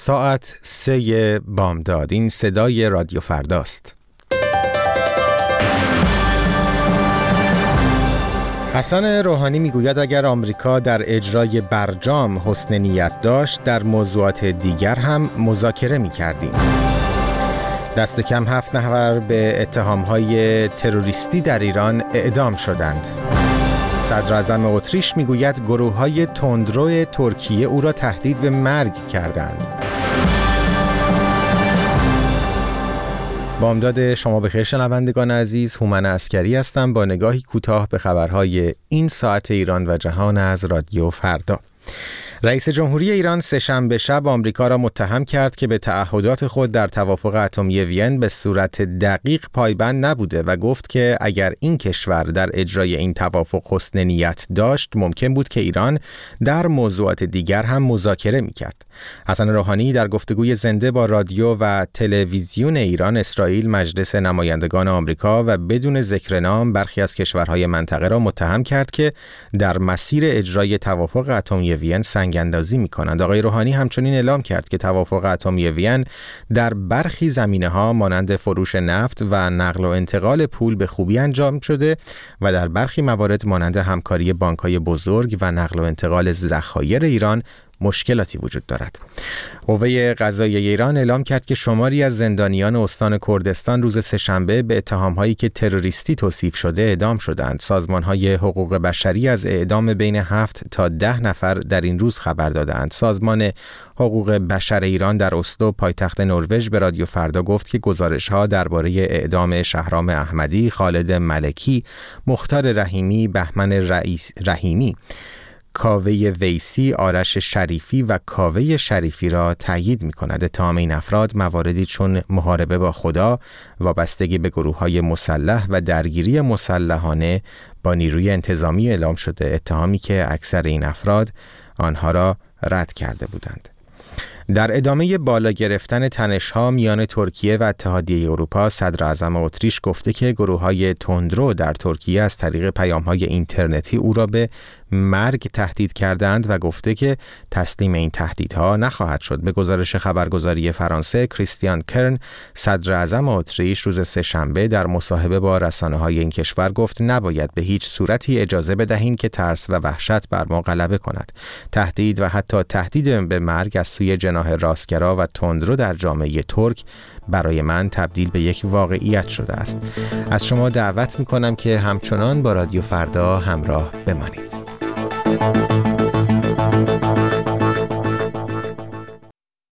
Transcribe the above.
ساعت 3 بامداد. این صدای رادیو فرداست. حسن روحانی میگوید اگر آمریکا در اجرای برجام حسن نیت داشت، در موضوعات دیگر هم مذاکره می‌کردیم. دست کم 7 نفر به اتهام‌های تروریستی در ایران اعدام شدند. صدر اعظم اتریش میگوید گروه‌های تندرو ترکیه او را تهدید به مرگ کردند. بامداد شما بخیر شنوندگان عزیز، هومن عسکری هستم با نگاهی کوتاه به خبرهای این ساعت ایران و جهان از رادیو فردا. رئیس جمهوری ایران سه‌شنبه شب آمریکا را متهم کرد که به تعهدات خود در توافق اتمی وین به صورت دقیق پایبند نبوده و گفت که اگر این کشور در اجرای این توافق حسن نیت داشت، ممکن بود که ایران در موضوعات دیگر هم مذاکره می‌کرد. حسن روحانی در گفتگوی زنده با رادیو و تلویزیون ایران، اسرائیل، مجلس نمایندگان آمریکا و بدون ذکر نام برخی از کشورهای منطقه را متهم کرد که در مسیر اجرای توافق اتمی وین اندازی می‌کنند. آقای روحانی همچنین اعلام کرد که توافق اتمی وین در برخی زمینه‌ها مانند فروش نفت و نقل و انتقال پول به خوبی انجام شده و در برخی موارد مانند همکاری بانک‌های بزرگ و نقل و انتقال ذخایر ایران مشکلاتی وجود دارد. قوه قضاییه ایران اعلام کرد که شماری از زندانیان استان کردستان روز سه‌شنبه به اتهام‌هایی که تروریستی توصیف شده اعدام شدند. سازمان‌های حقوق بشری از اعدام بین 7 تا 10 نفر در این روز خبر دادند. سازمان حقوق بشر ایران در اسلو، پایتخت نروژ، به رادیو فردا گفت که گزارش‌ها درباره اعدام شهرام احمدی، خالد ملکی، مختار رحیمی، بهمن رحیمی، کاوه ویسی، آرش شریفی و کاوه شریفی را تایید می‌کند. اتهام این افراد مواردی چون محاربه با خدا، وابستگی به گروه‌های مسلح و درگیری مسلحانه با نیروی انتظامی اعلام شده، اتهامی که اکثر این افراد آنها را رد کرده بودند. در ادامه بالا گرفتن تنش‌ها میان ترکیه و اتحادیه اروپا، صدر اعظم اتریش گفته که گروه‌های تندرو در ترکیه از طریق پیام‌های اینترنتی او را به مرگ تهدید کردند و گفته که تسلیم این تهدیدها نخواهد شد. به گزارش خبرگزاری فرانسه، کریستیان کرن، صدر اعظم اتریش، روز سه‌شنبه در مصاحبه با رسانه‌های این کشور گفت نباید به هیچ صورتی اجازه بدهیم که ترس و وحشت بر ما غلبه کند. تهدید و حتی تهدید به مرگ از سوی جناح راستگرا و تندرو در جامعه ترک برای من تبدیل به یک واقعیت شده است. از شما دعوت می‌کنم که همچنان با رادیو فردا همراه بمانید.